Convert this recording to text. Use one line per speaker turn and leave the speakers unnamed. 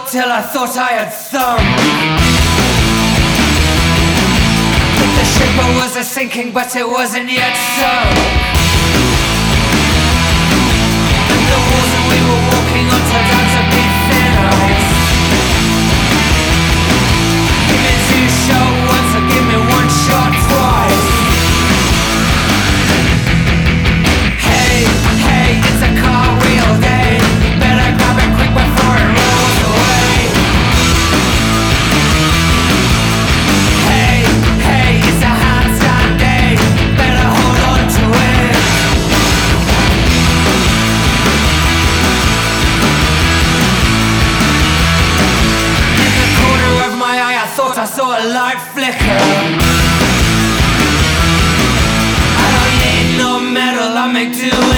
till I thought I had thumbed. But the ship was a sinking, but it wasn't yet sunk. And the walls that we were walking on turned out to be thin ice. Give me 2 shot once, or give me 1 shot twice. Hey, hey, it's a car wheel day. Better grab it quick before it rolls away. Hey, hey, it's a handstand day. Better hold on to it. In the corner of my eye, I thought I saw a light flicker. I don't need no medal, I make do